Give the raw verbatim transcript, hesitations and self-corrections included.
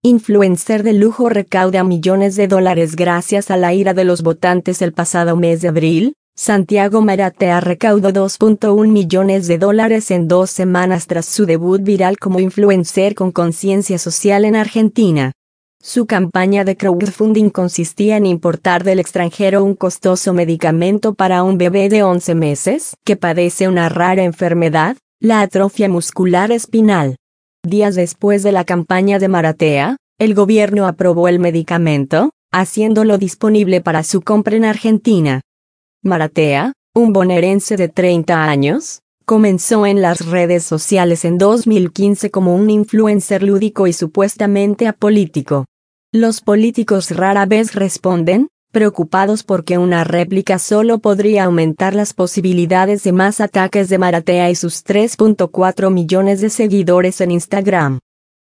influencer de lujo recauda millones de dólares gracias a la ira de los votantes el pasado mes de abril. Santiago Maratea recaudó dos punto uno millones de dólares en dos semanas tras su debut viral como influencer con conciencia social en Argentina. Su campaña de crowdfunding consistía en importar del extranjero un costoso medicamento para un bebé de once meses que padece una rara enfermedad, la atrofia muscular espinal. Días después de la campaña de Maratea, el gobierno aprobó el medicamento, haciéndolo disponible para su compra en Argentina. Maratea, un bonaerense de treinta años, comenzó en las redes sociales en dos mil quince como un influencer lúdico y supuestamente apolítico. Los políticos rara vez responden, preocupados porque una réplica solo podría aumentar las posibilidades de más ataques de Maratea y sus tres punto cuatro millones de seguidores en Instagram.